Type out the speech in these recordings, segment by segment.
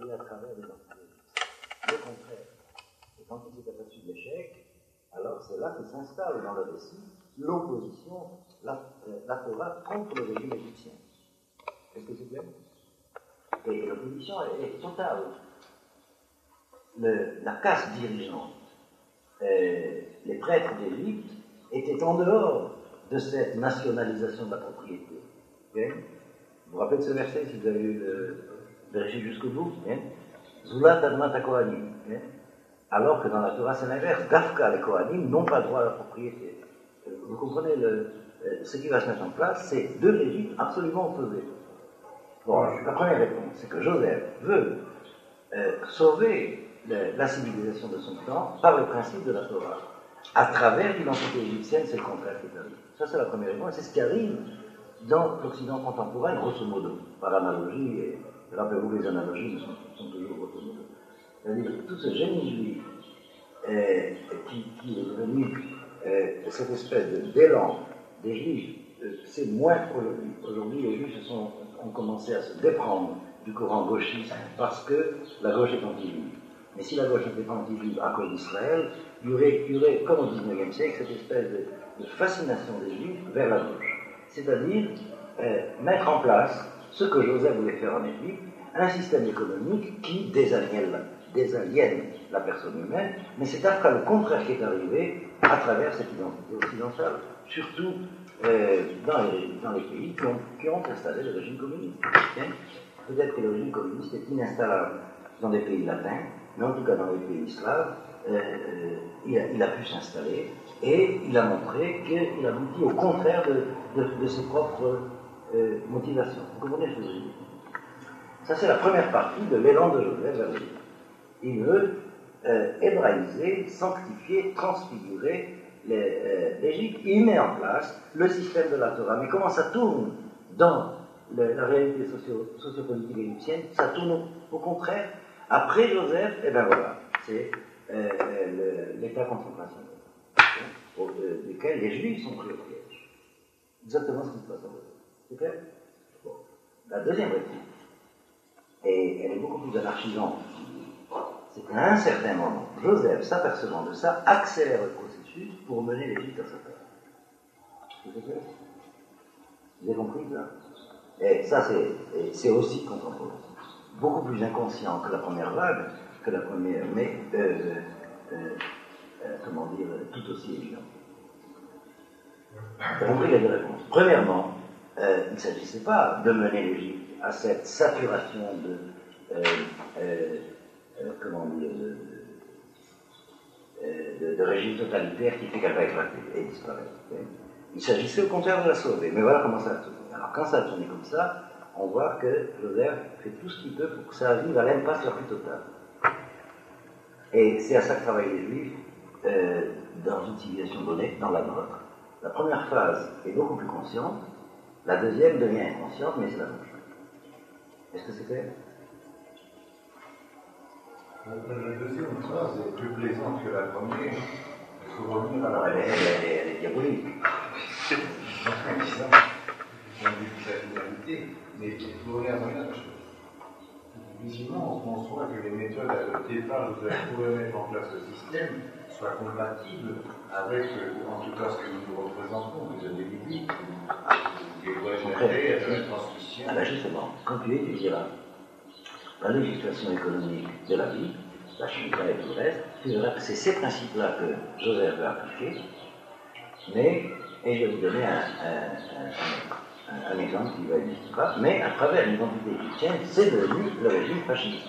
à travers les entités. Le contraire. Et quand il s'est aperçu de l'échec, alors c'est là que s'installe dans le récit l'opposition, la Torah contre le régime égyptien. Est-ce que c'est clair? Et l'opposition est totale. La caste dirigeante, les prêtres d'Égypte, étaient en dehors de cette nationalisation de la propriété. Okay? Vous vous rappelez de ce verset, si vous avez eu vérifié jusqu'au bout? Zulat admat ha-Kohanim. Alors que dans la Torah, c'est l'inverse. Dafka, les Kohanim n'ont pas droit à la propriété. Vous comprenez, ce qui va se mettre en place, c'est deux régimes absolument opposés. Bon, la première réponse, c'est que Joseph veut sauver la civilisation de son temps par le principe de la Torah. À travers l'identité égyptienne, c'est le contraire qui arrive. Ça, c'est la première réponse. C'est ce qui arrive dans l'Occident contemporain, grosso modo, par analogie, et rappelez-vous, les analogies sont toujours grosso modo. C'est-à-dire que tout ce génie juif qui est devenu cette espèce d'élan des juifs, c'est moins aujourd'hui. Aujourd'hui, les juifs ont commencé à se déprendre du courant gauchiste parce que la gauche est anti-juive. Mais si la gauche n'était pas anti-juive à cause d'Israël, il y aurait, comme au XIXe siècle, cette espèce de fascination des juifs vers la gauche. C'est-à-dire mettre en place ce que Joseph voulait faire en Égypte, un système économique qui désaliène la personne humaine, mais c'est après le contraire qui est arrivé à travers cette identité occidentale, surtout dans les pays qui ont installé le régime communiste. Peut-être que le régime communiste est ininstallable dans des pays latins, mais en tout cas dans les pays slaves, il a pu s'installer et il a montré qu'il aboutit au contraire de ses propres motivations. Vous comprenez ce que je veux dire? Ça, c'est la première partie de l'élan de Joseph vers l'Égypte. Il veut hébraïser, sanctifier, transfigurer l'Égypte. Il met en place le système de la Torah. Mais comment ça tourne dans la réalité sociopolitique égyptienne? Ça tourne au contraire. Après Joseph, et ben voilà, c'est l'État concentrationnel, duquel les Juifs sont pris au piège. Exactement ce qui se passe en Joseph. C'est clair? Bon. La deuxième réplique, et elle est beaucoup plus anarchisante, c'est qu'à un certain moment, Joseph, s'apercevant de ça, accélère le processus pour mener l'Égypte à sa terre. Vous avez compris ça? Et ça, c'est aussi contemporain. Beaucoup plus inconscient que la première vague, mais comment dire, tout aussi évident. Vous avez compris les deux réponses. Premièrement, il ne s'agissait pas de mener l'Égypte à cette saturation de régime totalitaire qui fait qu'elle va éclater et disparaître. Il s'agissait au contraire de la sauver. Mais voilà comment ça a tourné. Alors quand ça a tourné comme ça, on voit que Joseph fait tout ce qu'il peut pour que ça arrive à l'impasse la plus totale. Et c'est à ça que travaillent les Juifs dans une civilisation donnée, dans la nôtre. La première phase est beaucoup plus consciente, la deuxième devient inconsciente, mais c'est la même chose. Est-ce que c'est clair? La deuxième phrase est plus plaisante que la première. Il faut revenir à la première. Elle est diabolique. Mais il faut revenir à la première chose. Visiblement, on conçoit que les méthodes adoptées par Joseph pour mettre en place le système soient compatibles avec, en tout cas, ce que nous représentons, vous avez dit, des lois générées à la transmission. Alors justement, quand tu étudieras la législation économique de la vie, la chimie et tout le reste, tu verras que c'est ces principes-là que Joseph va appliquer, et je vais vous donner un exemple qui va exister pas, mais à travers l'identité égyptienne, c'est devenu le régime fasciste.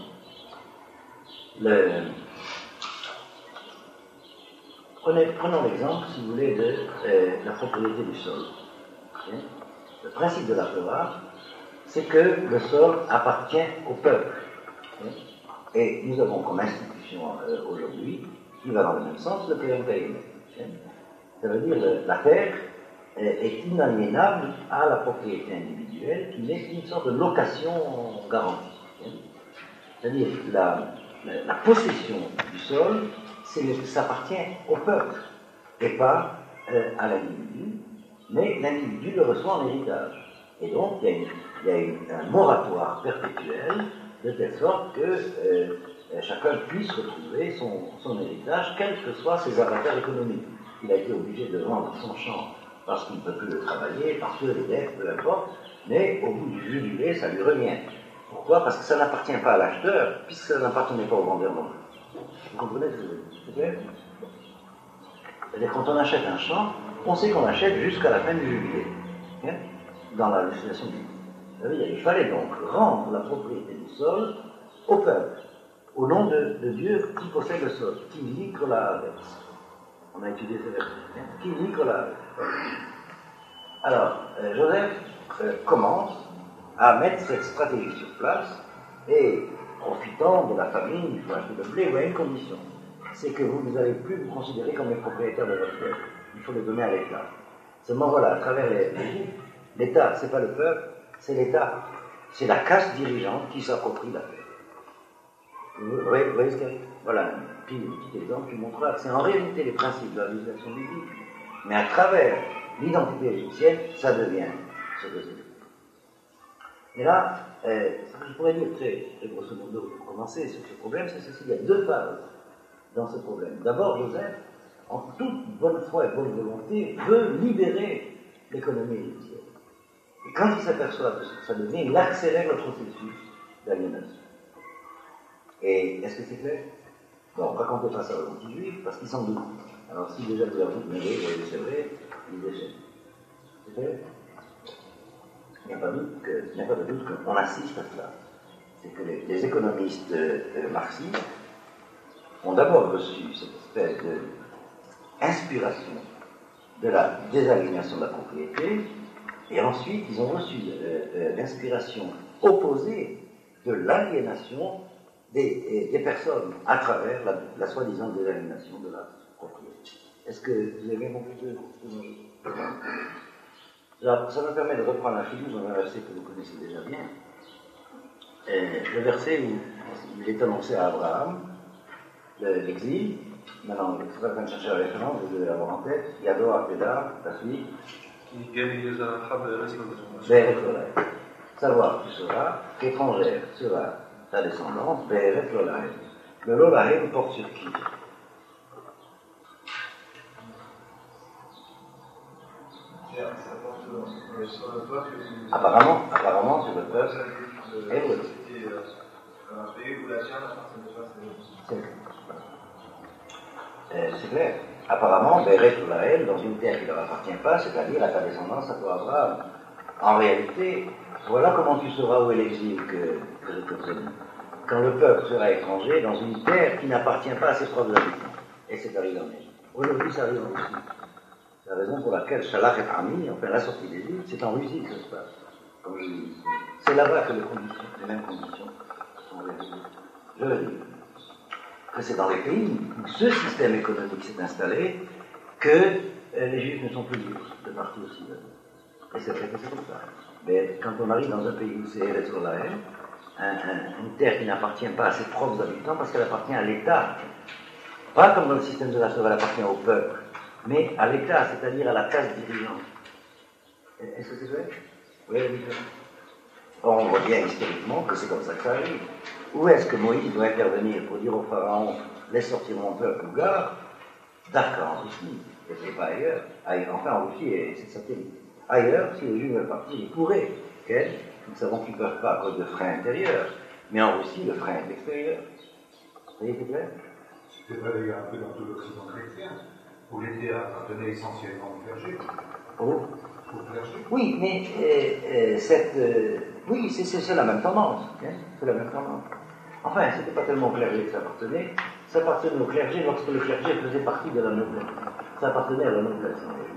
Prenons l'exemple, si vous voulez, de la propriété du sol. Le principe de la Torah, c'est que le sol appartient au peuple. Et nous avons comme institution aujourd'hui, qui va dans le même sens, le Pléoncaïne. Ça veut dire que la terre est inaliénable à la propriété individuelle, qui n'est qu'une sorte de location garantie. C'est-à-dire que la possession du sol, ça appartient au peuple, et pas à l'individu, mais l'individu le reçoit en héritage. Et donc, il y a un moratoire perpétuel de telle sorte que chacun puisse retrouver son héritage, quels que soient ses avatars économiques. Il a été obligé de vendre son champ parce qu'il ne peut plus le travailler, parce que les dettes, peu importe, mais au bout du jubilé, ça lui revient. Pourquoi? Parce que ça n'appartient pas à l'acheteur, puisque ça n'appartenait pas au vendeur non plus. Vous comprenez ce que je veux dire? C'est-à-dire, quand on achète un champ, on sait qu'on achète jusqu'à la fin du jubilé, hein, dans la législation biblique. Il fallait donc rendre la propriété du sol au peuple, au nom de Dieu qui possède le sol, qui Nicolas. On a étudié ce verset, hein, qui Nicolas. Alors, Joseph commence à mettre cette stratégie sur place et, profitant de la famine, il faut acheter le blé, il y a une condition. C'est que vous n'allez plus vous considérer comme les propriétaires de votre terre. Il faut les donner à l'État. Seulement voilà, à travers l'Égypte, l'État, c'est pas le peuple, c'est l'État. C'est la caste dirigeante qui s'approprie la terre. Vous voyez ce qu'il y a? Voilà, un petit exemple qui montrera que c'est en réalité les principes de la législation biblique. Mais à travers l'identité égyptienne, ça devient ce que c'est. Et là, ce que je pourrais dire très grosso modo pour commencer sur ce problème, c'est ceci, il y a deux phases dans ce problème. D'abord, Joseph, en toute bonne foi et bonne volonté, veut libérer l'économie égyptienne. Et quand il s'aperçoit de ce que ça devient, il accélère le processus d'aliénation. Et est-ce que c'est clair? Bon, on ne raconte pas ça aux anti-juifs parce qu'ils s'en doutent. Alors si déjà vous leur dites, mais oui, c'est vrai, ils déchaînent. C'est clair? Il n'y a pas de doute qu'on assiste à cela. C'est que les économistes marxistes ont d'abord reçu cette espèce d'inspiration de la désaliénation de la propriété, et ensuite ils ont reçu l'inspiration opposée de l'aliénation des personnes à travers la soi-disant désaliénation de la propriété. Est-ce que vous avez bien compris que alors, ça me permet de reprendre la figure dans un verset que vous connaissez déjà bien. Le verset où il est annoncé à Abraham l'exil. Maintenant, je ne suis pas en train de chercher la référence, vous devez l'avoir en tête. Yado Akeda, la suite. Savoir tu sauras qu'étrangère sera ta descendance, Be'eret Lolahem. Le Lolahem porte sur qui? Apparemment, sur le peuple hébreu. C'était un pays où la terre n'appartenait pas. C'est clair. Apparemment, Be'eret Lolahem, dans une terre qui ne leur appartient pas, c'est-à-dire à ta descendance, à toi Abraham. En réalité, voilà comment tu sauras où est l'exil que je te prédis. Quand le peuple sera étranger dans une terre qui n'appartient pas à ses propres habitants. Et c'est arrivé en Égypte. Aujourd'hui, ça arrive en Russie. C'est la raison pour laquelle Shalach et Ami, enfin la sortie d'Égypte, c'est en Russie que ça se passe. Comme je dis. C'est là-bas que les mêmes conditions sont réalisées. Je veux dire que c'est dans les pays où ce système économique s'est installé que les Juifs ne sont plus libres de partir aussi. Et c'est vrai que c'est comme ça. Mais quand on arrive dans un pays où c'est Eretz Lolahem, une terre qui n'appartient pas à ses propres habitants parce qu'elle appartient à l'État, pas comme dans le système de la Torah, elle appartient au peuple, mais à l'État, c'est-à-dire à la classe dirigeante. Est-ce que c'est vrai? Oui, oui. Or, on voit bien historiquement que c'est comme ça que ça arrive. Où est-ce que Moïse doit intervenir pour dire au pharaon, laisse sortir mon peuple ou gare? D'accord, en Russie, et pas ailleurs. Enfin, en Russie, c'est satellite. Ailleurs, si les Juifs veulent partir, ils pourraient. Okay? Nous savons qu'ils ne peuvent pas à cause de freins intérieurs. Mais en Russie, le frein est extérieur. Vous voyez, c'est clair? C'était pas d'ailleurs un peu dans tout l'Occident chrétien, où les terres appartenaient essentiellement au clergé. Oh. Au clergé. Oui, mais oui, c'est la même tendance. Hein? C'est la même tendance. Enfin, c'était pas tellement au clergé que ça appartenait. Ça appartenait au clergé lorsque le clergé faisait partie de la noblesse. Ça appartenait à la noblesse.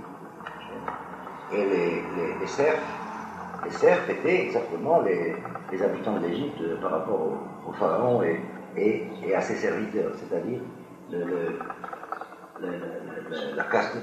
Et les serfs étaient exactement les habitants d'Égypte par rapport au pharaon et à ses serviteurs, c'est-à-dire la caste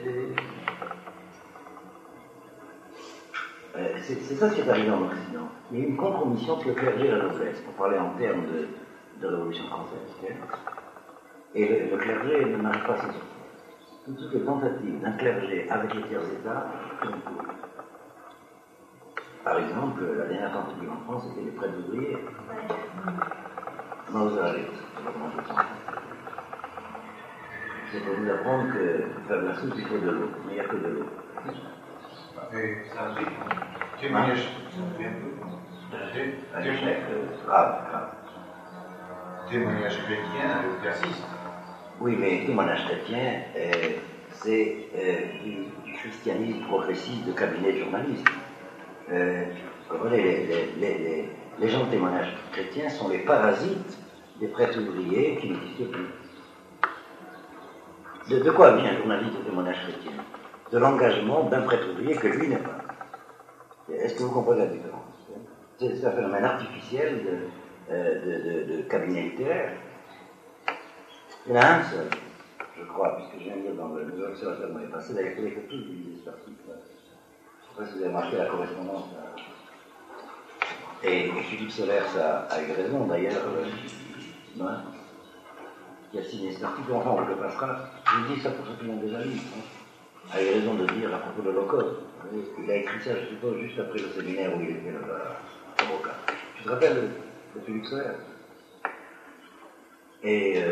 c'est ça qui est arrivé en Occident. Il y a eu une compromission entre le clergé et la noblesse, pour parler en termes de Révolution française. Et le clergé n'arrive pas à s'y sortir. Toutes les tentatives d'un clergé avec les tiers États sont pour. Par exemple, la dernière tentative en France, c'était les prêts d'ouvriers. Non, vous allez, c'est pour vous apprendre que pour faire de la soupe, il faut de l'eau, mais il n'y a que de l'eau. Et ça me dit, témoignage, Un échec grave. Témoignage chrétien persiste. Oui, mais témoignage chrétien, c'est du christianisme progressiste de cabinet de journalisme. Vous comprenez, les gens de témoignage chrétien sont les parasites des prêtres ouvriers qui n'existent plus. De quoi vient un journaliste de témoignage chrétien? De l'engagement d'un prêtre ouvrier que lui n'est pas. Est-ce que vous comprenez la différence? C'est un phénomène artificiel de cabinet littéraire. Il y en a un seul, je crois, puisque je viens de dire dans le Nouvel Observateur de l'année passée, d'ailleurs, il faut tous lisez cet article. Je ne sais pas si vous avez remarqué la correspondance. Et Philippe Solers a eu raison, d'ailleurs, qui a signé cet article, enfin on le passera. Je dis ça pour ceux qui l'ont déjà lu. A eu raison de dire à propos de l'Holocauste. Il a écrit ça, je suppose, juste après le séminaire où il était là-bas, avocat. Tu te rappelles de Philippe Solers? Et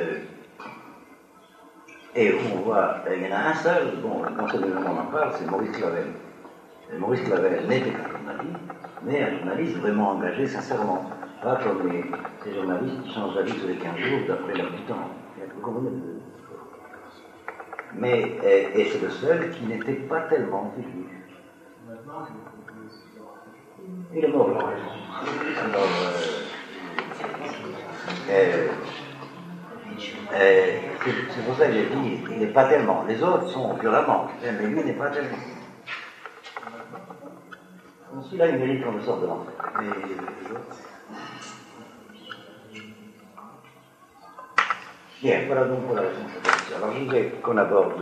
on voit, il y en a un seul, bon, quand c'est le moment on en parle, c'est Maurice Clavel. Et Maurice Clavel n'était qu'un journaliste, mais un journaliste vraiment engagé sincèrement. Pas comme ces journalistes qui changent d'avis tous les 15 jours d'après leur du temps. Vous comprenez? Mais, et c'est le seul qui n'était pas tellement public. Il est mort. Alors, c'est pour ça que j'ai dit, il n'est pas tellement. Les autres sont violemment, mais lui n'est pas tellement. Celui-là, il mérite qu'on le sorte de l'enfer. Mais les autres. Bien, voilà donc pour la réponse à la question. Alors je voudrais qu'on aborde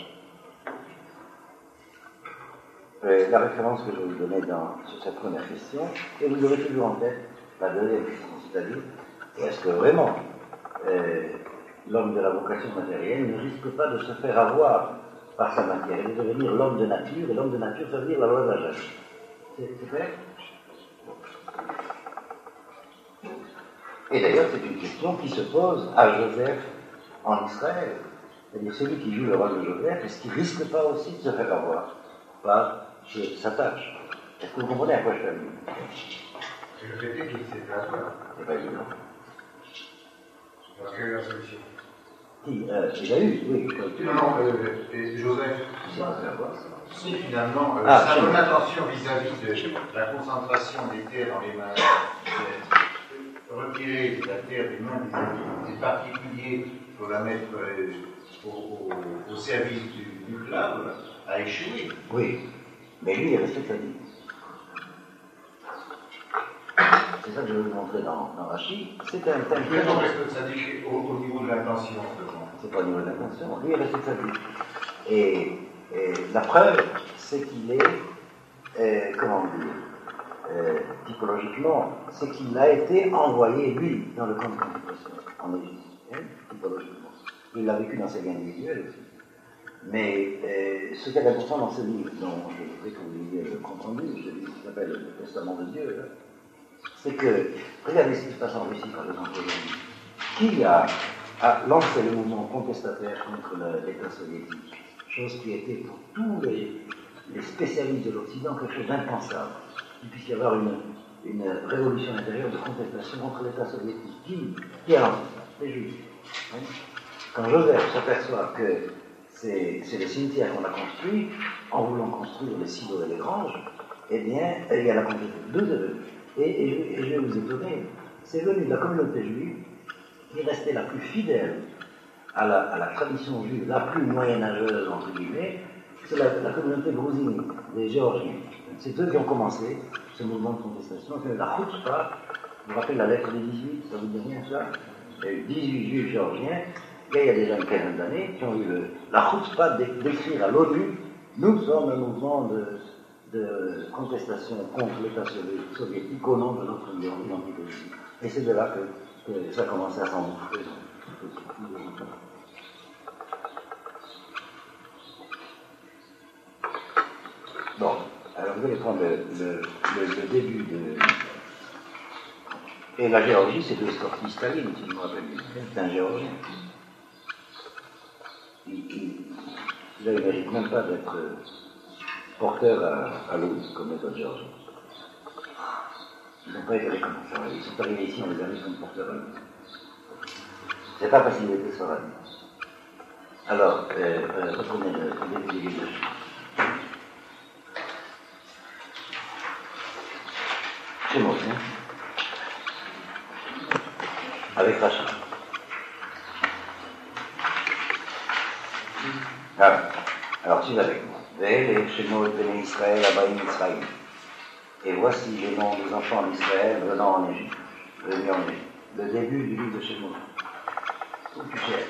la référence que je vais vous donner sur cette première question, et vous aurez toujours en tête la deuxième question, c'est-à-dire, est-ce que vraiment l'homme de la vocation matérielle ne risque pas de se faire avoir par sa matière et de devenir l'homme de nature, et l'homme de nature, ça veut dire la loi de la jeunesse. C'est clair? Et d'ailleurs, c'est une question qui se pose à Joseph en Israël. C'est-à-dire, celui qui joue le rôle de Joseph, est-ce qu'il ne risque pas aussi de se faire avoir par sa tâche? Est-ce que vous comprenez à quoi je fais? C'est le fait qu'il s'est fait avoir. C'est pas évident. Alors, quelle est la solution? Il a eu, oui. Non, Joseph. Si finalement, sa bonne intention vis-à-vis de la concentration des terres dans les mains, retirer la terre des mains des particuliers pour la mettre au service du club, a échoué. Oui, mais lui, il est resté sa vie. C'est ça que je vais vous montrer dans Rachid. C'est un thème. Mais non, parce que ça dit au niveau de l'intention. C'est pas au niveau de l'intention. Lui, il est resté sa vie. Et la preuve, c'est qu'il est, comment dire, typologiquement, c'est qu'il a été envoyé, lui, dans le camp de concentration, en Égypte, typologiquement. Il l'a vécu dans sa vie individuelle aussi. Mais ce qui est important dans ce livre, dont je voudrais que vous ayez le compte rendu, celui qui s'appelle Le Testament de Dieu, c'est que, regardez ce qui se passe en Russie, par exemple, aujourd'hui. Qui a lancé le mouvement contestataire contre l'État soviétique? Chose qui était pour tous les spécialistes de l'Occident quelque chose d'impensable. Il puisse y avoir une révolution intérieure de contestation contre l'État soviétique. Qui a lancé ça? Les Juifs. Hein? Quand Joseph s'aperçoit que c'est les cimetières qu'on a construits, en voulant construire les silos et les granges, eh bien, il y a la contestation. D'où c'est venu? Et je vais vous étonner, c'est venu de la communauté juive qui est restée la plus fidèle à la tradition juive, la plus moyenâgeuse, entre guillemets, c'est la communauté grouzine, des Géorgiens. C'est eux qui ont commencé ce mouvement de contestation. La Chutzpah, vous vous rappelez la lettre des 18, ça vous dit rien ça? Il y a eu 18 juifs géorgiens, il y a déjà une quinzaine d'années, qui ont eu la Chutzpah d'écrire à l'ONU, nous sommes un mouvement de contestation contre l'État soviétique au nom de notre identité. Et c'est de là que ça a commencé à s'engouffrer. Bon, Alors vous allez prendre le début de... Et la Géorgie, c'est de Skorti Staline, si je me rappelle bien. C'est un Géorgien. Il ne mérite même pas d'être porteur à l'eau, comme les autres Géorgiens. Ils n'ont pas été récompensés. Ils sont arrivés ici, on les a mis comme porteurs à l'eau. C'est pas parce qu'il était Sfaradi. Alors, reprenez le début du livre. C'est moi, hein? Avec Rachid. Alors, tu vas avec moi. Ve'ele Shemot Bnei Israël Abaim Mitzrayim. Et voici les noms des enfants d'Israël venant en Égypte. Venus en Égypte. Le début du livre de Shemot. Où tu cherches.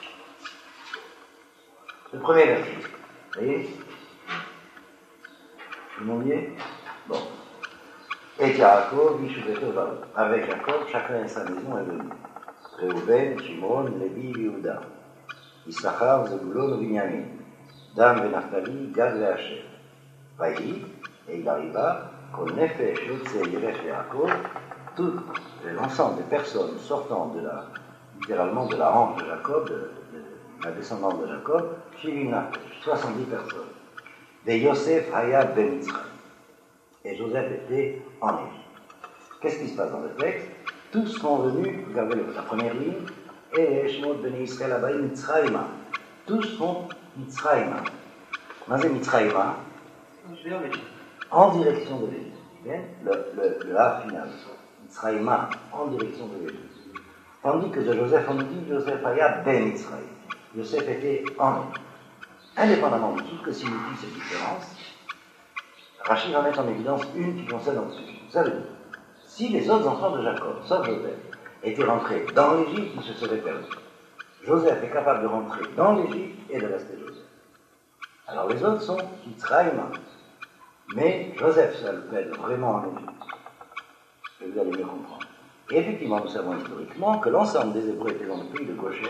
Le premier verset. Vous voyez? Tout le monde y est? Bon. Et Yaakov, Vishuvetov, avec Jacob, chacun à sa maison est venu. Reuven, Shimon, Lévi, Yehuda, Issachar, Zebulon, Binyamin, Dan, Naphtali, Gad et Asher. Vaï, et il arriva qu'au Nefesh, Yotze, Yerech, Yaakov, tout l'ensemble des personnes sortant littéralement de la hanche de Jacob, de la descendance de Jacob, Shivina, 70 personnes. De Yosef, Hayab, Ben Mitzrayim. Et Joseph était en Égypte. Qu'est-ce qui se passe dans le texte? Tous sont venus, regardez la première ligne, et Shemot Bnei Israël Abaim Mitzrayima. Tous sont Mitzrayima. Mazé Mitzrayima, en direction de l'Égypte. Le A final. Mitzrayima, en direction de l'Égypte. Tandis que de Joseph, on nous dit Joseph Aya Ben Mitzrayim. Joseph était en Égypte. Indépendamment de tout ce que signifie cette différence, Rachid va mettre en évidence une qui concerne notre sujet. Ça veut dire, si les autres enfants de Jacob, sauf Joseph, étaient rentrés dans l'Égypte, ils se seraient perdus. Joseph est capable de rentrer dans l'Égypte et de rester Joseph. Alors les autres sont Mitzrayim, mais Joseph seul peut être vraiment en Égypte. Et vous allez mieux comprendre. Et effectivement, nous savons historiquement que l'ensemble des Hébreux étaient dans le pays de Goshen,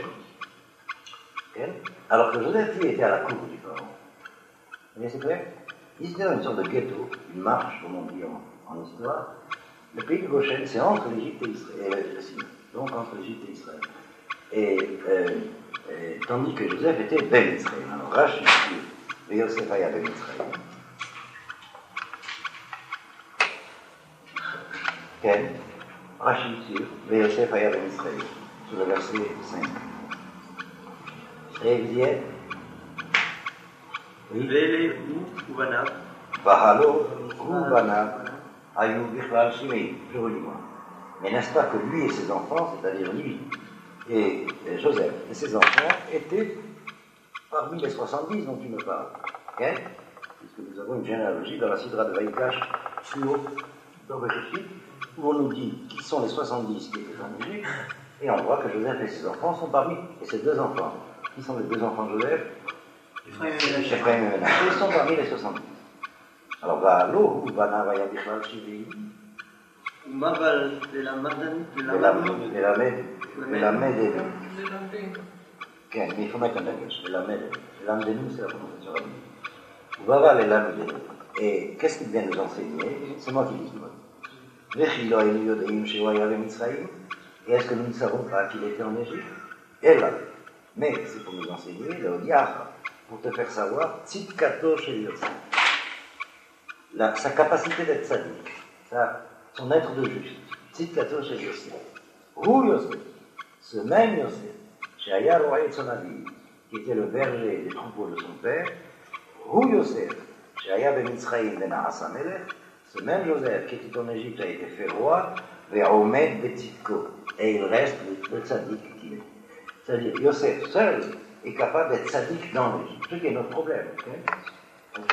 alors que Joseph, lui, était à la cour du pharaon. Vous voyez, c'est clair? Il se dans une sorte de ghetto, une marche, comme on dit en histoire. Le pays de Goshen, c'est entre l'Égypte et Israël, donc entre l'Égypte et Israël. Et tandis que Joseph était Ben Israël. Alors Rachid dit, Yosef Aya Ben Israël. Ken, Rachid sur Yosef Aya Ben Israël, sur le verset 5. Et vous y êtes? Oui. Vele ou Banav. Bahalo ou Banav. Ayou Bichlal Shimei, je relis moi. Mais n'est-ce pas que lui et ses enfants, c'est-à-dire lui et Joseph et ses enfants, étaient parmi les 70 dont tu me parles? Okay? Puisque nous avons une généalogie dans la Sidra de Vaïkash, plus haut, dans Bereshit, où on nous dit qui sont les 70 qui étaient en Égypte, et on voit que Joseph et ses enfants sont parmi, et ses deux enfants. Qui sont les deux enfants de Joseph? Ephraim et Ménach. Ils sont parmi les 70. Alors, Bahalo ou Banav Aya Bichlal Shimei. Maval de la Madame de la Med. Mais il faut mettre un langage. La Lamdenu, c'est la prononciation rabbinique. Baval et Lamdenu. Et qu'est-ce qu'il vient nous enseigner? C'est moi qui dis le mot. Et est-ce que nous ne savons pas qu'il était en Égypte? Et là. Mais c'est pour nous enseigner le Odiar, pour te faire savoir Tzidkato chez Yosef. Sa capacité d'être sadique, son être de juste. Tzidkato chez Yosef. Ou Yosef, ce même Yosef, chez Ayar Oaït Sonavi, qui était le berger des troupeaux de son père, ou Yosef, chez Ayar Ben Mitzrayim Ben Asamelech, ce même Joseph qui était en Égypte a été fait roi, vers Omed Betitko, et il reste le sadique qu'il est. C'est-à-dire, Yosef seul est capable d'être sadique dans l'Égypte. Ce qui est notre problème. Vous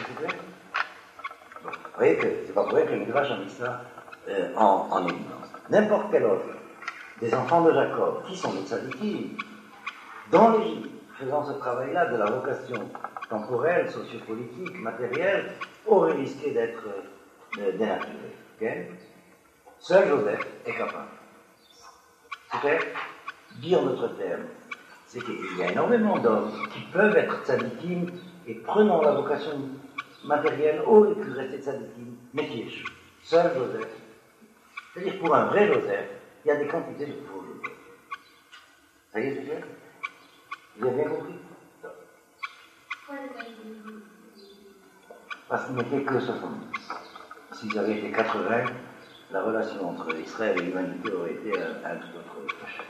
voyez que c'est pas vrai que le Midrash a mis ça en évidence. N'importe quel autre des enfants de Jacob, qui sont des tzadikim, dans l'Égypte, faisant ce travail-là de la vocation temporelle, sociopolitique, matérielle, aurait risqué d'être dénaturé. Seul Joseph est capable. C'est-à-dire, dire notre terme, c'est qu'il y a énormément d'hommes qui peuvent être tzadikim et prenant la vocation matériel aurait pu rester tzadikim, mais qui échoue. Seul Joseph. C'est-à-dire, pour un vrai Joseph, il y a des quantités de faux Joseph. Ça y est, c'est clair? Vous avez bien compris? Parce qu'il n'était que 70. S'ils avaient été 80, la relation entre Israël et l'humanité aurait été un tout autre projet.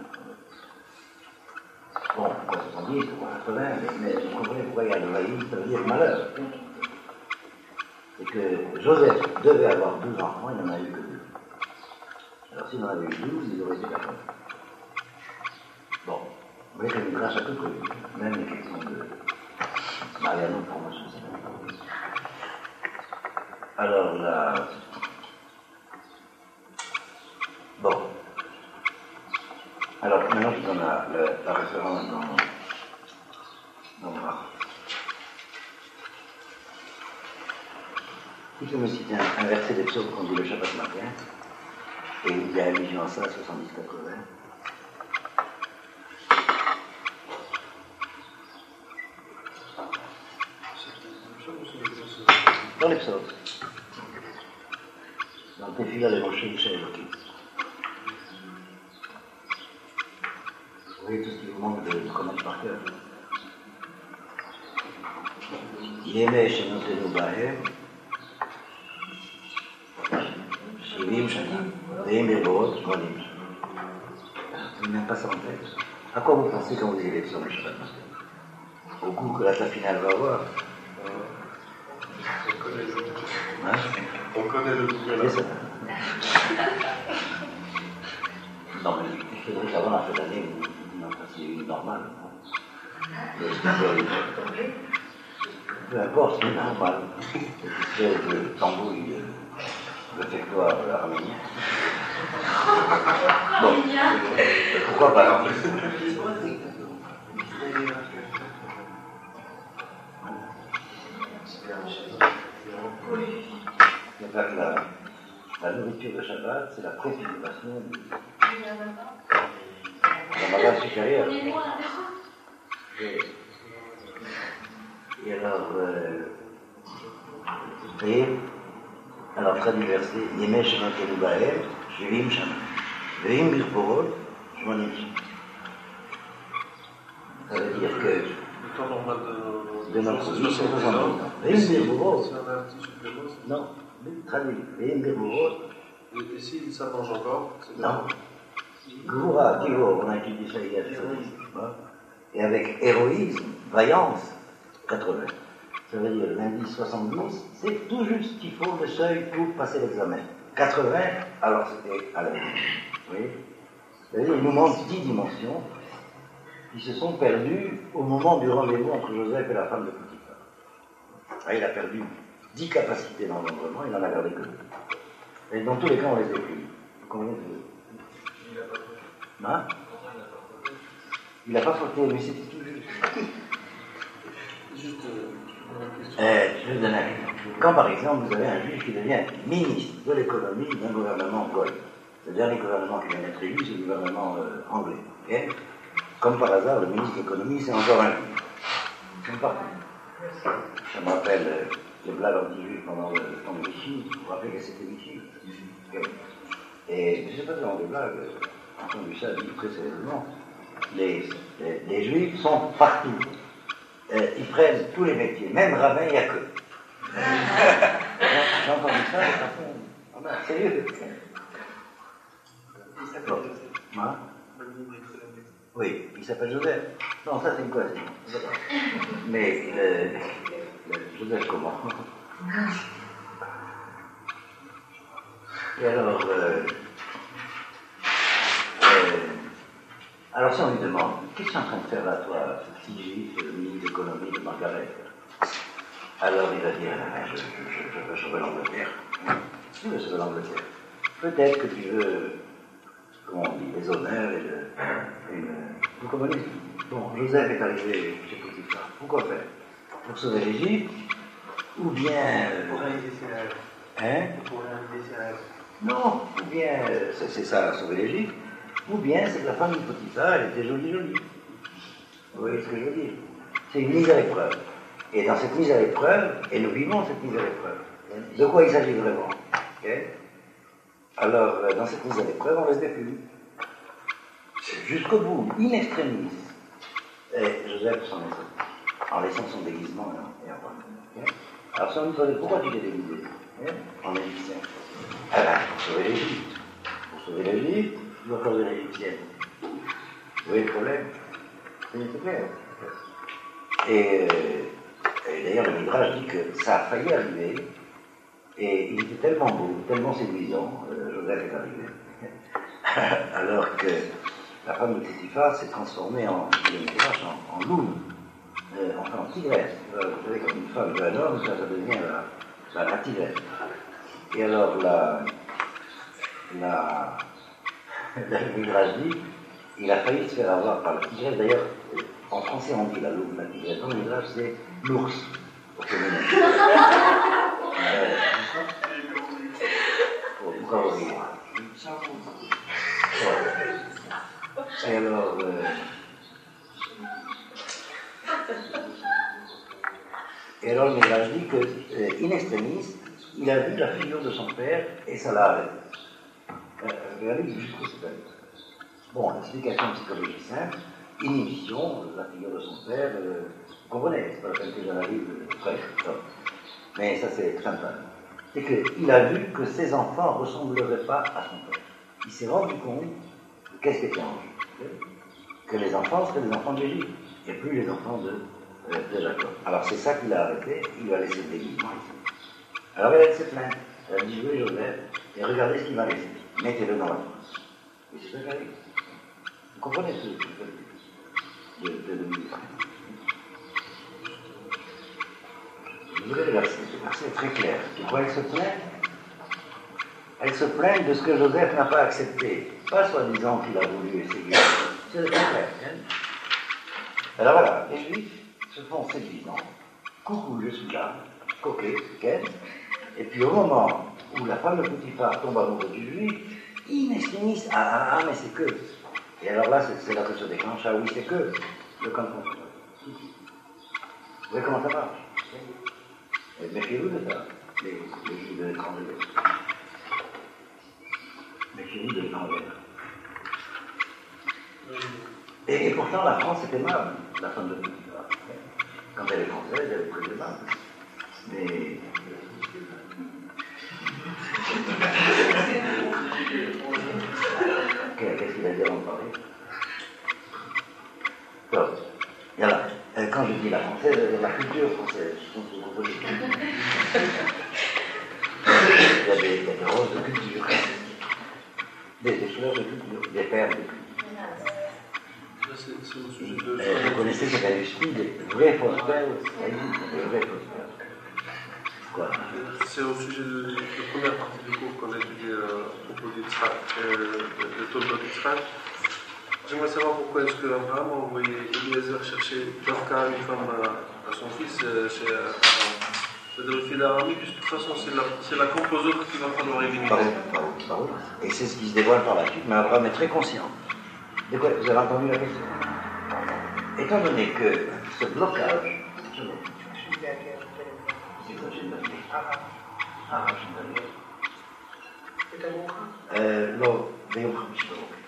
Bon, pourquoi 70, pourquoi 80, mais vous comprenez pourquoi il y a le vaïd, ça veut dire malheur. Et que Joseph devait avoir 12 enfants, il n'en a eu que 2. Alors s'il en avait eu 12, il aurait été 80. Bon, vous voyez que le grâce à tout connu, même les questions de Mariano pour moi, je sais pas. Alors là. Bon. Alors maintenant je donne la référence dans mon rapport. Il faut me citer un verset des psaumes qu'on dit le Shabbat matin, et il y a allusion à ça, 70-80. Dans les psaumes. Dans le Tefila de Moshe Michel. Vous voyez tout ce qui vous manque de connaître par cœur. Yemé Shenotenu Bahem, Shivim Shana, Veim Yerborot, Molim. Vous n'avez même pas ça en tête. À quoi vous pensez quand vous lisez les psaumes le Shabbat matin? Au goût que la finale va avoir. On connaît le double. Non, mais il faudrait qu'avant la fin d'année, vous n'en fassiez une normale. Peu importe, c'est normal. Cette espèce de tambouille de réfectoire arménien. Bon, pourquoi pas? La nourriture de Shabbat, c'est la préfiguration de la bagage supérieure. Et alors, alors traduit le verset, Yemé Shenotenu Bahem, Shivim Shana, Veim Birborot, Shmonim Shana. Ça veut dire que Le temps normal de notre vie, c'est 70 ans. Veim Birborot. C'est un artiste supplément. Non, traduit, Veim Birborot. Et si ça mange encore, c'est Non. Goura, Tivor, on a étudié ça hier, et avec héroïsme, vaillance, 80. Ça veut dire l'indice 70, c'est tout juste ce qu'il faut le seuil pour passer l'examen. 80, alors c'était à la vie. Vous voyez? C'est-à-dire il nous manque 10 dimensions qui se sont perdues au moment du rendez-vous entre Joseph et la femme de Potiphar. Ah, il a perdu 10 capacités d'engendrement, il n'en a gardé que 2. Et dans tous les cas, on les écrit. Combien de deux? Hein? Il n'a pas fauté, mais c'était tout juste. Juste Je vais donner un exemple. Quand par exemple vous avez un juif qui devient ministre de l'économie d'un gouvernement goy, le dernier gouvernement qui vient d'être élu, c'est le gouvernement anglais. Okay? Comme par hasard, le ministre de l'économie, c'est encore un juif. Ils sont partis. Ça me rappelle les blagues anti-juifs pendant le temps de Vichy. Vous vous rappelez que c'était Vichy? Okay. Et je ne sais pas dans des blagues, entendu ça dit très sérieusement, les juifs sont partout. Ils prennent tous les métiers, même rabbin, il n'y a que. J'ai entendu ça, c'est sérieux. Il s'appelle Joseph. Hein? Oui, il s'appelle Joseph. Non, ça c'est une coïncidence. Mais Joseph comment? Et alors si on lui demande, qu'est-ce que tu es en train de faire là, toi, ce petit juif, le ministre d'économie de Margaret? Alors il va dire, je veux sauver l'Angleterre. Tu veux sauver l'Angleterre. Peut-être que tu veux, comment on dit, les honneurs et vous comprenez? Bon, Joseph est arrivé chez Potiphar. Pourquoi faire? Pour sauver l'Égypte, ou bien... Pour réaliser ses rêves. Hein? Pour réaliser ses rêves. Non, ou bien, c'est ça, sauver l'Égypte, ou bien c'est que la femme de Potiphar, elle était jolie. Vous voyez ce que je veux dire? C'est une mise à l'épreuve. Et dans cette mise à l'épreuve, et nous vivons cette mise à l'épreuve, de quoi il s'agit vraiment? Okay? Alors, dans cette mise à l'épreuve, on laisse des plumes. Jusqu'au bout, in extremis, Joseph s'en est sorti, en laissant son déguisement et en okay? Alors, si on lui demande pourquoi tu t'es déguisé en égyptien? Ah ben, pour sauver l'Égypte. Pour sauver l'Égypte, tu dois sauver l'égyptienne. Vous voyez le problème? C'est clair. Et d'ailleurs, le Midrash dit que ça a failli arriver, et il était tellement beau, tellement séduisant, Joseph est arrivé, alors que la femme de Potiphar s'est transformée en loup, enfin en tigresse. Vous savez, comme une femme de un homme, ça devient la tigresse. Et alors, le Midrash dit, il a failli se faire avoir par la tigresse. D'ailleurs, en français, on dit la loupe, la tigresse. Dans le Midrash, c'est l'ours, au féminin. Pourquoi vous riez? Et alors, le Midrash dit que, in extremis, il a vu la figure de son père et ça l'a arrêté. Regardez jusqu'où c'est allé. Bon, l'explication psychologique simple, inhibition, la figure de son père, vous comprenez, c'est pas la peine que j'en arrive presque, mais ça c'est simple. C'est qu'il a vu que ses enfants ne ressembleraient pas à son père. Il s'est rendu compte de qu'est-ce qui était en jeu. Que les enfants seraient les enfants d'Égypte, et plus les enfants de Jacob. Alors c'est ça qu'il a arrêté, il lui a laissé le déguisement ici. Alors elle s'est plainte, elle a dit jouez Joseph, et regardez ce qu'il va laisser, mettez-le dans la France. Et c'est ça qu'elle a dit. Vous comprenez ce que de vous avez le verset, ce verset est très clair. Pourquoi elle se plaint? Elle se plaint de ce que Joseph n'a pas accepté, pas soi-disant qu'il a voulu essayer. C'est le contraire. Alors voilà, les Juifs se font séduisants. Coucou, je suis là, coquet, ken. Et puis au moment où la femme de Potiphar tombe amoureux du Juif, in extremis, mais c'est que. Et alors là, c'est là que se déclenche, ah oui, c'est que le camp de contrôle. Vous voyez comment ça marche? Et méfiez-vous de ça, les Juifs de l'étranger. Méfiez-vous de l'étranger. Et pourtant, la France est aimable, la femme de Potiphar. Quand elle est française, elle est très aimable. Mais. Qu'est-ce qu'il a dit avant de parler? Donc, voilà. Quand je dis la française, la culture française, je pense que vous comprenez. Il y a des roses de culture, des fleurs de culture, des perles de culture. Vous connaissez ce qu'a expliqué des vrais fausses perles, des vrais fausses perles. Quoi? C'est au sujet de la première partie du cours qu'on a étudié à propos d'Yitzhak, de Toldot d'Yitzhak. J'aimerais savoir pourquoi est-ce qu'Abraham a envoyé Eliezer chercher Dorca, une femme, à son fils chez Abraham. C'est-à-dire le fils d'Aramie, puisque de toute façon c'est la composante qu'il va falloir éliminer. Pardon. Et c'est ce qui se dévoile par la suite, mais Abraham est très conscient. De quoi vous avez entendu la question? Étant donné que ce blocage. לא, ביום חמישי בבוקר.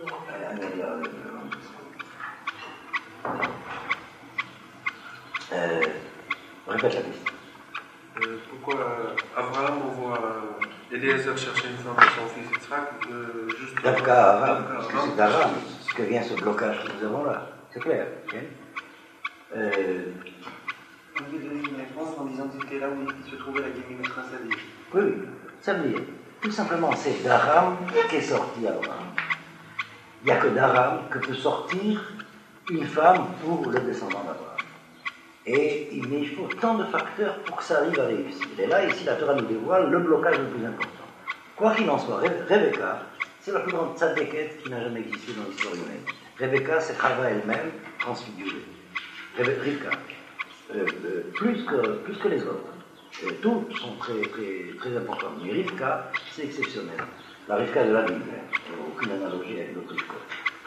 répète la question. Pourquoi Abraham envoie Eliezer chercher une femme pour son fils Yitzhak juste D'Abraham, c'est d'Abraham que vient ce blocage que nous avons là. C'est clair. On lui donne une réponse en disant que c'était là où se trouvait la gamine Trasadie. Oui, ça veut dire, tout simplement, c'est d'Aram qu'est sorti Abraham. Il n'y a que d'Aram que peut sortir une femme pour le descendant d'Abraham. Et il faut tant de facteurs pour que ça arrive à réussir. Et là, ici, la Torah nous dévoile le blocage le plus important. Quoi qu'il en soit, Rebecca, c'est la plus grande tzadékette qui n'a jamais existé dans l'histoire humaine. Rebecca, c'est Chava elle-même transfigurée. Rivka. Plus que les autres. Toutes sont très, très, très importantes. Mais Rivka, c'est exceptionnel. La Rivka de la Bible, aucune analogie avec d'autres Rivka.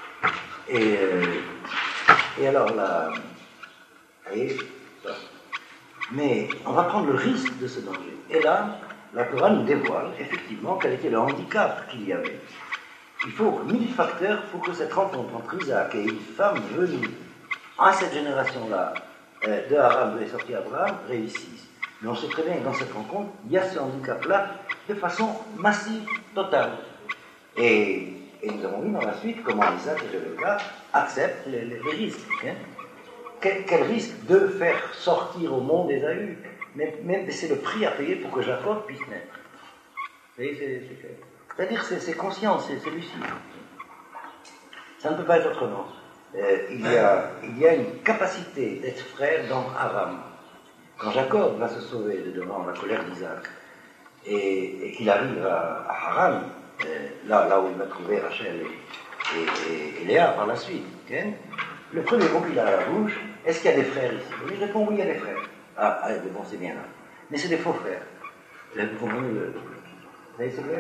Et alors là, et ça. Mais on va prendre le risque de ce danger. Et là, la Torah nous dévoile effectivement quel était le handicap qu'il y avait. Il faut 1000 facteurs pour que cette rencontre entre Isaac et une femme venue à cette génération-là de Abraham, de sorti Abraham, réussisse. Mais on sait très bien que dans cette rencontre, il y a ce handicap-là de façon massive, totale. Et nous avons vu dans la suite comment Isaac et Rebecca acceptent les risques. Hein. Quel risque de faire sortir au monde Ésaü. Mais c'est le prix à payer pour que Jacob puisse naître. Vous voyez, c'est-à-dire c'est conscient, c'est lucide. Ça ne peut pas être autrement. Il y a une capacité d'être frère dans Abraham. Quand Jacob va se sauver de devant la colère d'Isaac et qu'il arrive à Haran, là où il va trouver Rachel et Léa par la suite, okay? Le premier mot qu'il a à la bouche, est-ce qu'il y a des frères ici? Il répond oui, il y a des frères. Ah, bon, c'est bien là. Mais c'est des faux frères. Vous comprenez le... Vous voyez, c'est vrai?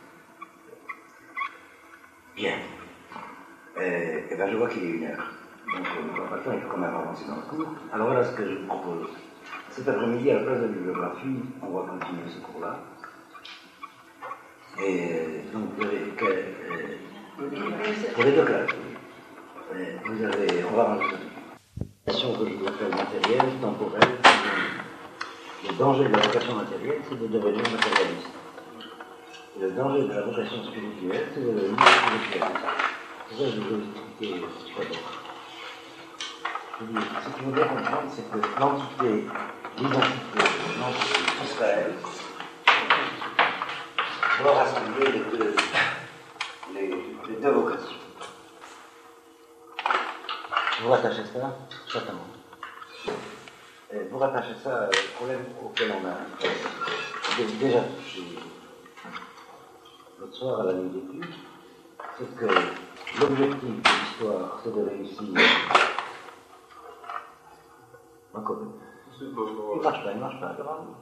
Bien. Et bien, je vois qu'il est 1h. Donc, on n'a pas le temps, il faut quand même avancer dans le cours. Alors voilà ce que je vous propose. Cet après-midi, à la place de la bibliographie, on va continuer ce cours-là. Et donc, vous avez pour les deux classes, vous avez, on va rendre que je vous appelle matérielle, temporelle. Le danger de la vocation matérielle, c'est de devenir matérialiste. Et le danger de la vocation spirituelle, c'est de devenir spiritualiste. C'est ça que je veux expliquer quoi d'autre. Je dis, ce qu'il faut bien comprendre, c'est que l'identité d'Israël doit rassembler les deux vocations. Vous rattachez ça, certainement. Vous rattachez ça au problème auquel on a déjà touché l'autre soir à la nuit d'études, c'est que l'objectif de l'histoire, c'est de réussir. Encore une. Il ne marche pas,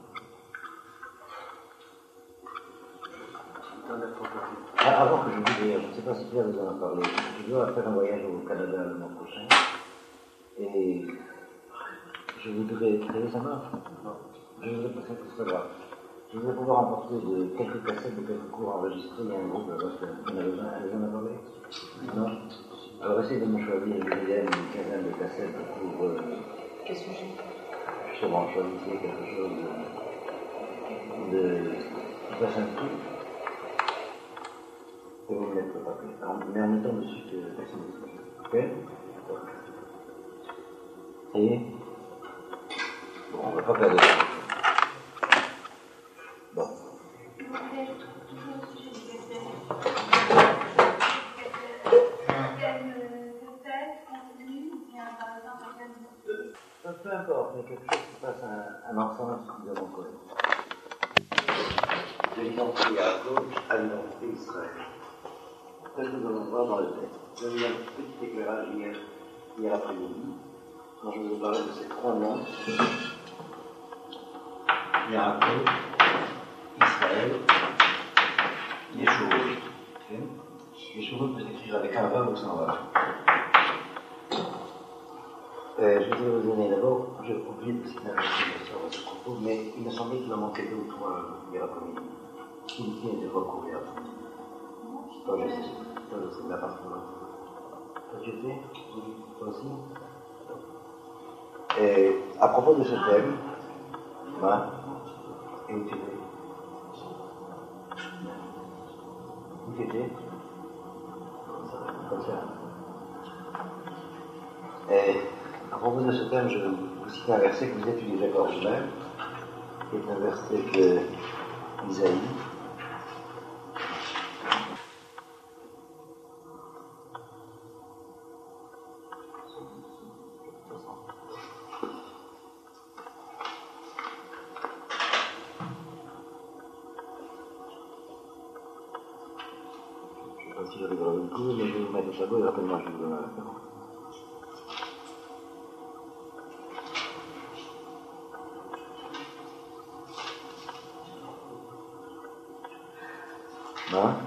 avant que je vous dise, je ne sais pas si Pierre vous en a parlé, je dois faire un voyage au Canada le mois prochain. Et je voudrais. Vous savez, ça marche? Non. Je voudrais passer que c'est pas grave. Je voudrais pouvoir emporter quelques cassettes de quelques cours enregistrés. Il y a un groupe là-bas, elle vous en a parlé? Non? Alors essayez de me choisir une dizaine, une quinzaine de cassettes pour. Quel sujet? Justement, choisissez quelque chose de sympathique. Et vous me mettez le papier. Mais en mettant dessus que personne ne se fait. Ok? Ça y est? Bon, on ne va pas perdre de temps. Bon. Peu importe, mais quelque chose qui fasse un enfant suffisamment connu. De l'identité à gauche à l'identité Israël. Tel que nous allons voir dans le texte. Je vais vous donner un petit éclairage hier après-midi. Quand je vous parler de ces trois noms, Yaakov, Israël, Yeshua. Yeshua peut s'écrire avec un vav ou sans vav. Je voudrais vous donner d'abord, j'ai oublié de citer un verset à ce propos, mais il me semblait qu'il en manquait 2 ou 3 hier après-midi. Qui était recouvert. Toi, je sais, c'est de la part de toi. Toi, tu étais? Toi aussi? Et à propos de ce thème, et où tu étais? Où tu étais? Comme ça. Et à propos de ce thème, je vais vous citer un verset que vous étudiez encore vous-même, qui est un verset d'Isaïe. Si j'arrive à le coup, mais je vais vous mettre au tableau et rapidement je vous donne la parole. Hein?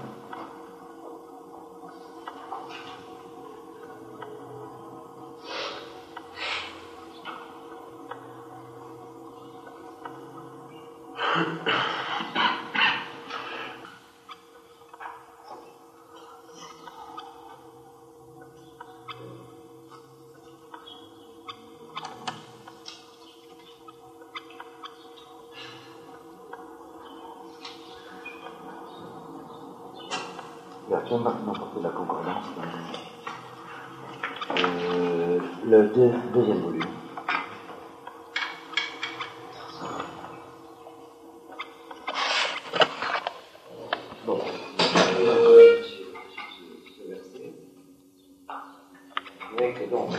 Tu vas maintenant porter la concordance. Le deuxième volume. Bon, ce verset. Vous voyez que donc,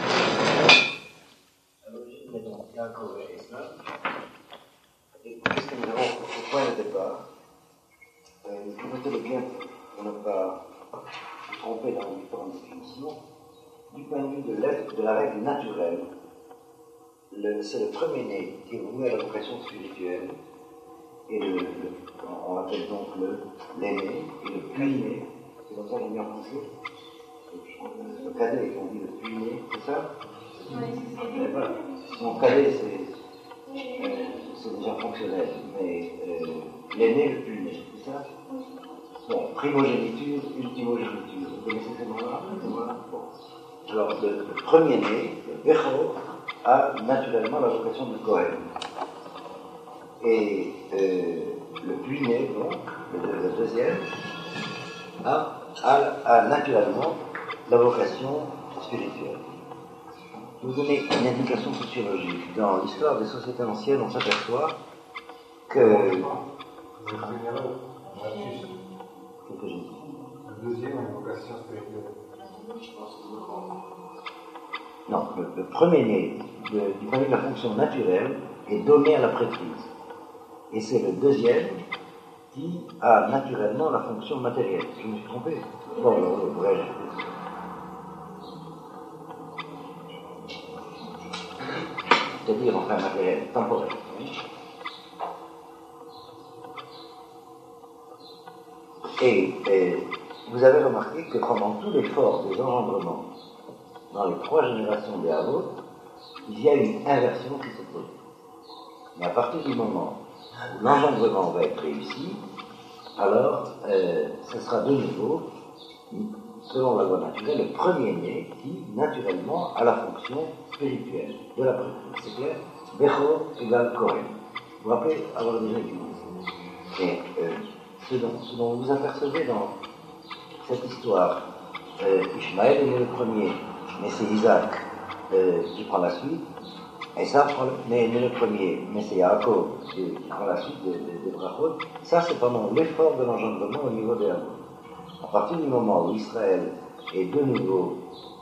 à l'origine, est donc Yaakov et Esav. Et puisque nous avons au point de départ, notez-le bien pour ne pas se tromper dans les différentes définitions, du point de vue de la règle naturelle, c'est le premier-né qui est voué à la vocation spirituelle, et on l'appelle donc l'aîné, et le puis-né, c'est comme ça qu'on dit en français, le cadet, on dit le puis-né, c'est ça? Voilà. Mon cadet, c'est déjà fonctionnel, mais l'aîné, le puis-né, c'est ça? Bon, primogéniture, ultimogéniture, vous connaissez ces mots-là? Bon. Alors, le premier-né, le Bechor, a naturellement la vocation de Kohen. Et le puis-né, donc, le deuxième, a naturellement la vocation spirituelle. Je vais vous donner une indication sociologique. Dans l'histoire des sociétés anciennes, on s'aperçoit que... Le deuxième a une vocation spirituelle. Non, le premier-né, du point de vue de la fonction naturelle, est donné à la prêtrise. Et c'est le deuxième qui a naturellement la fonction matérielle. Je me suis trompé. Bon, bref. C'est-à-dire, enfin, matériel, temporel. Et vous avez remarqué que pendant tout l'effort des engendrements, dans les 3 générations des Havot, il y a une inversion qui se produit. Mais à partir du moment où l'engendrement va être réussi, alors ce sera de nouveau, selon la loi naturelle, le premier-né qui, naturellement, a la fonction spirituelle de la prêtrise. C'est clair? Bechor égale Kohen. Vous vous rappelez avoir déjà dit ça? Et ce dont vous apercevez dans cette histoire, Ishmaël est né le premier, mais c'est Isaac qui prend la suite. Esav est né le premier, mais c'est Yaakov qui prend la suite des brachot. Ça, c'est pendant l'effort de l'engendrement au niveau des Havot. À partir du moment où Israël est de nouveau,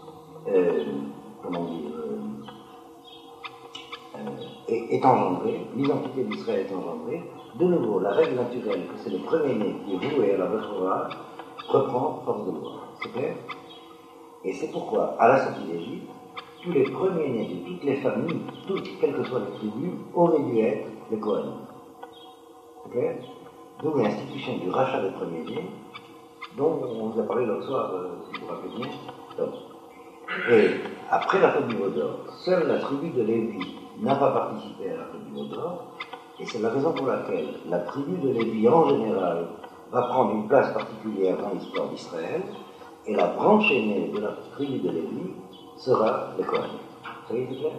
est engendré, l'identité d'Israël est engendrée, de nouveau, la règle naturelle que c'est le premier-né qui est voué à la Bechorah reprend force de loi. C'est clair? Et c'est pourquoi, à la sortie d'Égypte, tous les premiers-nés de toutes les familles, toutes, quelles que soient les tribus, auraient dû être les Kohanim. C'est clair? D'où l'institution du rachat des premiers-nés, dont on vous a parlé l'autre soir, si vous vous rappelez bien. Donc, et après la fête du veau d'or, seule la tribu de Lévi n'a pas participé à la fête du veau d'or, et c'est la raison pour laquelle la tribu de Lévi en général va prendre une place particulière dans l'histoire d'Israël, et la branche aînée de la tribu de Lévi sera les Kohanim. Ça y est, c'est clair?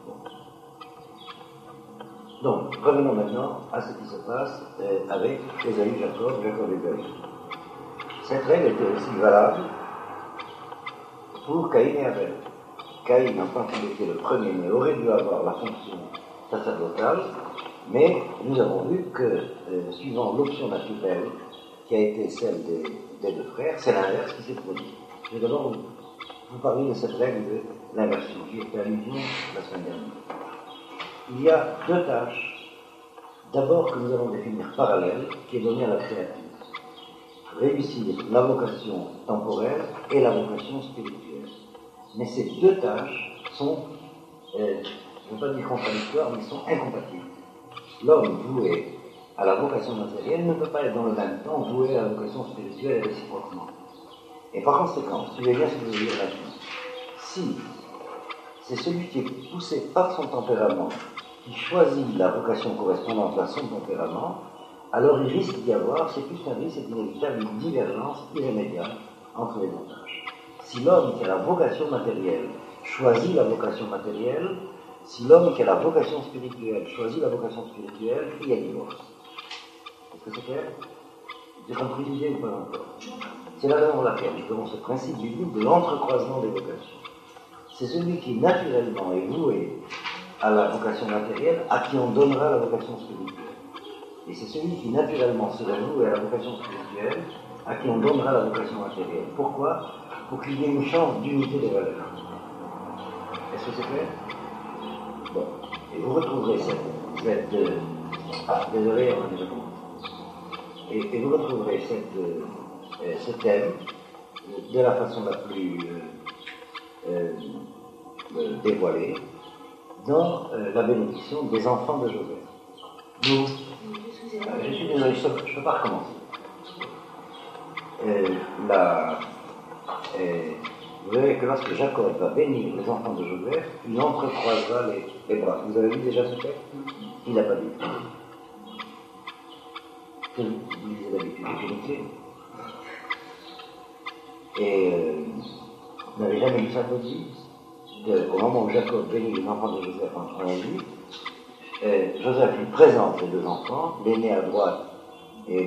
Bon. Donc, revenons maintenant à ce qui se passe avec Ésaü, Jacob et Ésaü. Cette règle était aussi valable pour Caïn et Abel. Caïn, en tant qu'il était le premier-né, aurait dû avoir la fonction sacerdotale, mais nous avons vu que, suivant l'option naturelle, qui a été celle des 2 frères, c'est l'inverse qui s'est produit. Je vais d'abord vous parler de cette règle de l'inversion, qui était allusion la semaine dernière. Il y a 2 tâches, d'abord que nous allons définir parallèles, qui est donnée à la créature. Réussir la vocation temporelle et la vocation spirituelle. Mais ces 2 tâches sont, je ne veux pas dire contradictoires, mais sont incompatibles. L'homme voué à la vocation matérielle ne peut pas être dans le même temps voué à la vocation spirituelle et réciproquement. Et par conséquent, suivez bien ce que je veux dire là-dessus. Si c'est celui qui est poussé par son tempérament, qui choisit la vocation correspondante à son tempérament, alors il risque d'y avoir, c'est plus qu'un risque, c'est inévitable, une divergence irrémédiable entre les deux tâches. Si l'homme qui a la vocation matérielle choisit la vocation matérielle, si l'homme qui a la vocation spirituelle choisit la vocation spirituelle, il y a divorce. Est-ce que c'est clair? J'ai compris l'idée ou pas encore? C'est la raison pour laquelle je commence ce principe biblique de l'entrecroisement des vocations. C'est celui qui naturellement est voué à la vocation matérielle à qui on donnera la vocation spirituelle. Et c'est celui qui naturellement serait voué à la vocation spirituelle à qui on donnera la vocation matérielle. Pourquoi? Pour qu'il y ait une chance d'unité des valeurs. Est-ce que c'est clair? Bon. Et vous retrouverez désolé, on a déjà commencé. Et vous retrouverez ce thème de la façon la plus dévoilée dans la bénédiction des enfants de Joseph. Nous, je suis désolé, je ne peux pas recommencer. Vous verrez que lorsque Jacob va bénir les enfants de Joseph, il entrecroisera les bras. Vous avez vu déjà ce texte? Il n'a pas dit. Que vous lisez d'habitude les Corinthiens. Et vous n'avez jamais lu ça aussi? Au moment où Jacob bénit les enfants de Joseph en premier lieu, Joseph lui présente les deux enfants, l'aîné à droite et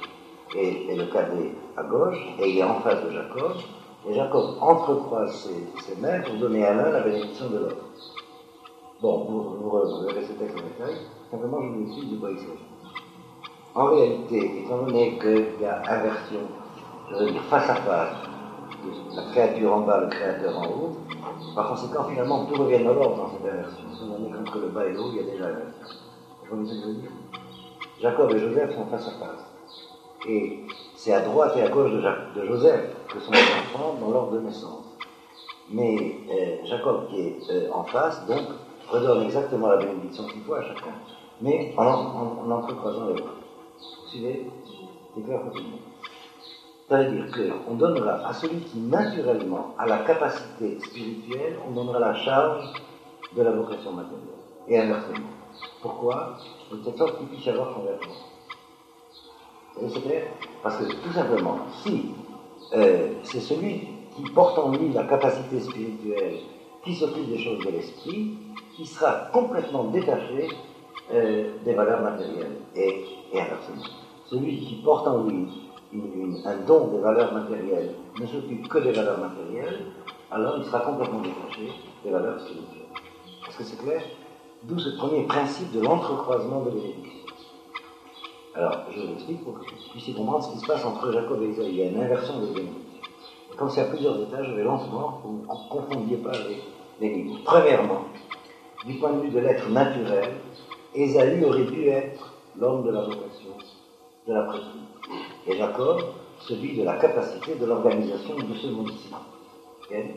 le cadet à gauche, et il est en face de Jacob, et Jacob entrecroise ses mains pour donner à l'un la bénédiction de l'autre. Bon, vous avez ce texte en détail, simplement je vous explique de quoi il s'agit. En réalité, étant donné qu'il y a inversion, je veux dire face à face, la créature en bas, le créateur en haut, par conséquent, finalement, tout revient à l'ordre dans cette inversion. Si on est contre le bas et le haut, il y a déjà l'inversion. Vous voyez ce que je veux dire? Jacob et Joseph sont face à face. Et c'est à droite et à gauche de Joseph que sont les enfants dans l'ordre de naissance. Mais Jacob qui est en face, donc, redonne exactement la bénédiction qu'il faut à chacun, mais en entrecroisant les bras. Vous suivez? C'est clair pour tout le monde. Ça veut dire qu'on donnera à celui qui naturellement a la capacité spirituelle, on donnera la charge de la vocation matérielle. Et inversement. Pourquoi? De telle sorte qu'il puisse y avoir convergence. Vous voyez, c'est clair? Parce que tout simplement, si c'est celui qui porte en lui la capacité spirituelle, qui s'occupe des choses de l'esprit, qui sera complètement détaché des valeurs matérielles. Et inversement. Celui qui porte en lui un don des valeurs matérielles ne s'occupe que des valeurs matérielles, alors il sera complètement détaché des valeurs spirituelles. Est-ce que c'est clair? D'où ce premier principe de l'entrecroisement de bénédiction. Alors, je vous explique pour que vous puissiez comprendre ce qui se passe entre Jacob et Ésaü. Il y a une inversion de bénédiction. Comme c'est à plusieurs étages, je vais lentement, pour que vous ne confondiez pas les niveaux. Premièrement, du point de vue de l'être naturel, Ésaü aurait dû être l'homme de la vocation, de la prestige. Et Jacob, celui de la capacité de l'organisation de ce monde-ci. Okay?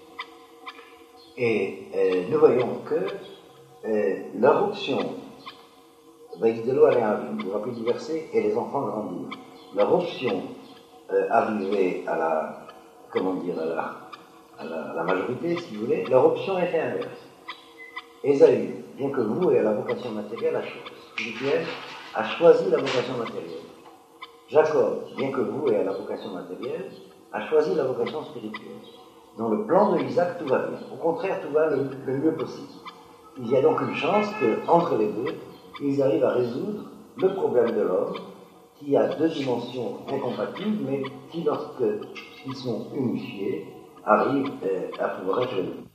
Et nous voyons que leur option, vous vous rappelez du verset, et les enfants grandirent. Leur option arrivée à la majorité, si vous voulez, leur option était inverse. Ésaü, bien que voué à la vocation matérielle, a choisi la vocation matérielle. Jacob, bien que voué à la vocation matérielle, a choisi la vocation spirituelle. Dans le plan de Isaac, tout va bien. Au contraire, tout va le mieux possible. Il y a donc une chance qu'entre les deux, ils arrivent à résoudre le problème de l'homme, qui a deux dimensions incompatibles, mais qui, lorsqu'ils sont unifiés, arrivent à pouvoir être résolus.